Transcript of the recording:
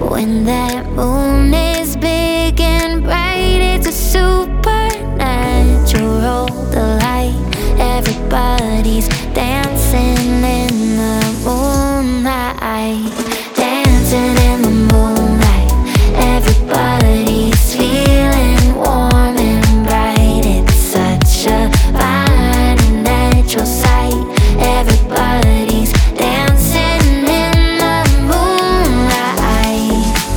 When that moon is big and bright, it's a supernatural delight. Everybody's